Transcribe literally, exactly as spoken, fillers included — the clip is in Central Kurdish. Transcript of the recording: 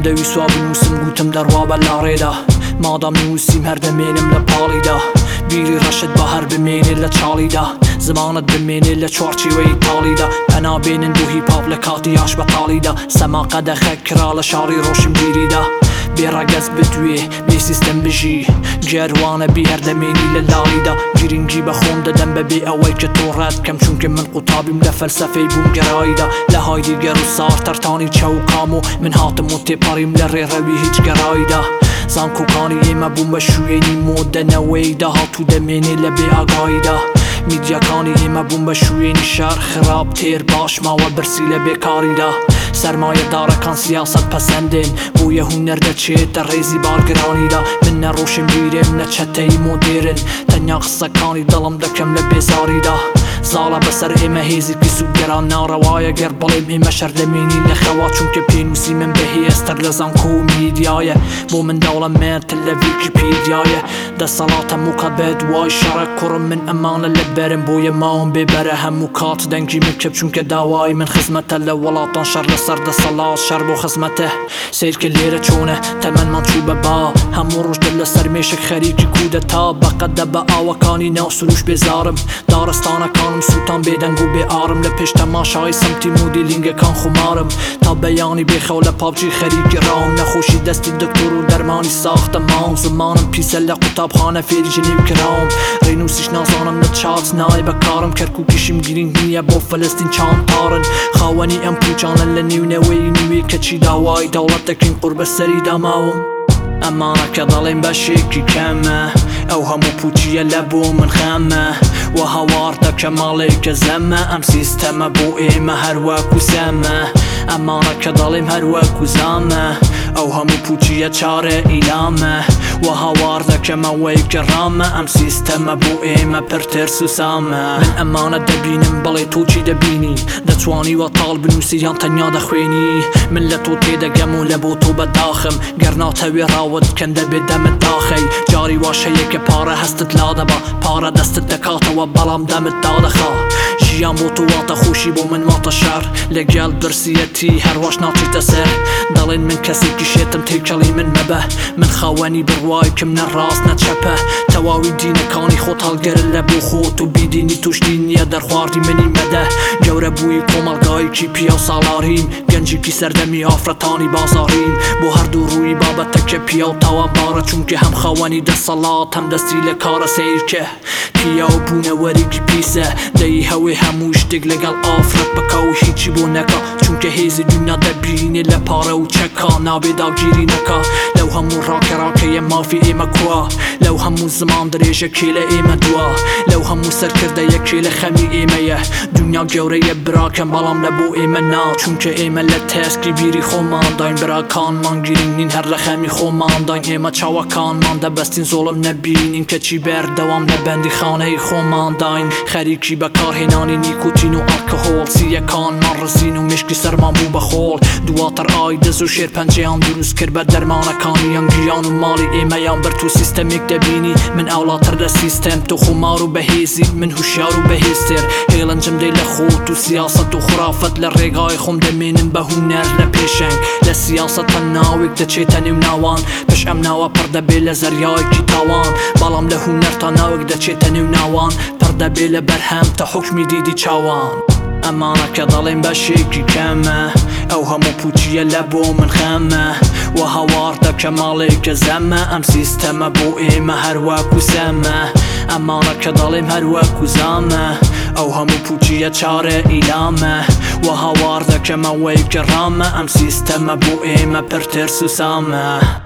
دەوی سوا بنووسم گوتم دەڕوا بە لاڕێدا مادام نووسیم هەر دەمێنم لە پاڵیدا بیری ڕەشت بە هەر بمێنێ لە چاڵیدا زمانت بمێنێ لە چوارچێوەی تاڵیدا پەنابێنن بۆ هیپاپ لە کاتی یاش بە تاڵیدا سەما قەدەخە کرا لە شاڕی ڕۆشن بیریدا بێڕەگەز بدوێ بێ سیستەم بژی جێروانە بی هەر دەمێنی لە لاڵیدا گرنگی بە خۆم دەدەم بەبێ ئەوەی کە تۆ ڕەت کەم چونکە من قوتابیم لە فەلسەفەی بووم گەراییدا لە هایدی گەر و سار تەرتانی چەو و کام و من هاتم و تێپەڕیم لە ڕێڕەوی هیچ گەراییدا زانکۆکانی ئێمە بووم بە شوێنی مۆدەنەوەیدا هاتوو دەمێنێ لە بێ ئاگاییدا میدیاکانی ئێمە بووم بە شوێنی شار خراپ تێر باش ماوە برسی لە بێکاریدا سەرمایەدارەکان سیاست پەسەندێن بۆیە هونەر دەچێتە ڕێزی بارگرانیدا من نەڕۆشن بیرێم نە چەتەی مۆدێرن تەنیا قسەکانی دڵم دەکەم لە بێزاریدا زاڵە بەسەر ئێمە هێزێکی سوودگەران ناڕەوایە گەر بڵێم ئێمە شەر دەمێنین لە خەوا چونکە پێنووسی من بەهێزتر لە زانکۆ و میدیایە بۆ من دەوڵەمەندتر لە ویکیپیدیایە دەسەڵاتە موقە بە دوای شەڕە کوڕم من ئەمانە لە بەرم بۆیە ماوەم بێبەرە هەموو کات دەنگی من کەپ چونکە داوای من خزمەتە لە وڵاتان شەڕ لەسەر دەسەڵات شەڕ بۆ خزمەتە سیرکە لێرە چۆنە تەمەنمان چوو بە با هەموو ڕۆژ دل لەسەر مێشک خەریکی کودەتا بەقەدە بە ئاوەکانی ناو سروش بێزارم دارستانەکانم سووتان بێدەنگ و بێ ئارم لە پێش تەماشای سمتی مۆدیلینگەکان خمارم تا بەیانی بێخەو لە پابجی خەریکی ڕاوم نەخۆشی دەستی دکتۆر و دەرمانی ساختە ماوم زمانم پیسە لە قوتابخانە فێری ژنێو کراوم ڕێنووسیش نازانم نە چات نای بەکارم کەرکووکیشم گرنگ نییە بۆ فەلەستین چاوەڕن خاوەنی ئەم پوچانە لە نێونەوەی نوێ کەچی داوای دەوڵەت دەکەین قوربە سەری داماوم ئەمانە کە دەڵێن بەشێکی کەمە ئەو هەموو پوچیە لە بۆ من خەمە و هەوار دەکە ماڵێکە زەمە ئەم سیستەمە بۆ ئێمە هەروەکو سەمە ئەمانە کە دەڵێم هەروەکو زامە ئەو هەموو پوچیە چارە ئیلامە و هەوار دەکەمەوەی کە ڕامە ئەم سیستەمە بۆ ئێمە پرتر سوسامە من ئەمانە دەبینم بەڵێ تۆ چی دەبینی دەتوانی وە تاڵ بنووسی یان تەنیا دەخوێنی من لە تۆ تێدەگەم و لە بۆ تۆ بەداخم گەر ناتەوێ ڕاوت کەن دەبێت دەمت داخەی جاری واشەیە کە پارە هەستت لادەبە پارە دەستت دەکاتەوە بەڵام دەمت دادەخا ژیان بۆ تۆ واتە خۆشی بۆ من واتە شەڕ لەگەڵ برسیەتی هەروەش ناچیتە سەر دەڵێن من کەسێکی شێتم تێکەڵی من مەبە من خاوەنی بڕوای کەم نە ڕاست نە چەپە تەواوی دینەکانی خۆت هەڵگەرن لە بۆ خۆت و بیدینی توشتی نییە دەرخواردی منی مەدە گەورە بووی کۆمەڵگایەکی پیا و ساڵاریم گەنجێکی سەردەمی ئافرەتانی بازاریم بۆ هەردوو ڕووی بابەتەکە پیا و تاوانبارە چونکە هەم خاوەنی دەسەڵات هەم دەستی لە کارە سیرکە پیا و بوونەوەرێکی پیسە دەی هەوێ هەموو شتێک لەگەڵ ئافرەت بکە و هیچی بۆ نەکە چونکە هێزی دنیا دەبینێ لە پارە و چەکا نابێ داگیری نەکە لەو هەموو ڕاکەڕاکەیە مافی ئێمە کووە لەو هەموو زمان درێژە کێ لە ئێمە دووە لەو هەموو سەرکردەیە کێ لە خەمی ئێمەیە دنیا گەورەیە براکەم بەڵام لە بۆ ئێمە نا چونکە ئێمە لە تەسکی بیری خۆمان داین براکانمان گرنگ نین هەر لە خەمی خۆمان داین ئێمە چاوەکانمان دەبەستین زۆڵم نەبینین کەچی بەردەوام لە بەندی خانەی خۆمان داین خەریکی بەکارهێنانی نیکوتین و ئەلکۆهۆڵ سیەکانمان ڕزین و مشکی سەرمان بوو بە خۆڵ دواتر ئای دەز و شێر پەنجەیان دروست کرد بە دەرمانەکانی یان گیان و ماڵی ئێمەیان بەر تو سیستەمێک دەبینی من ئەوڵاتر لە سیستەم تۆ خۆمار و بەهێزی من هوشیار و بەهێزتر هێڵەنجم دەی لە خۆت و سیاست و خوافەت لە ڕێگای خۆم دەمێنم بە هونەر لە پێشنگ لە سیاستە ناوێک دەچێتە نێو ناوان پش ئەم ناوە پڕ دەبێ لە زەریایەکی تاوان بەڵام لە هونەر تا ناوێک دەچێتە نێو ناوان پڕ دەبێ لە بەرهەم تا حوکمی دیدی چاوان ئەمانە کە دەڵێن بەشێکی کەمە ئەو هەموو پوچیە لە بۆ من خەمە و هەوار دەکە ماڵێکە زەمە ئەم سیستەمە بۆ ئێمە هەروەکو سەمە ئەمانە کە دەڵێم هەروەکو زامە ئەو هەموو پوچیە چارە ئیلامە و هەوار دەکەمەوەی کە ڕامە ئەم سیستەمە بۆ ئێمە پرتر سوسامە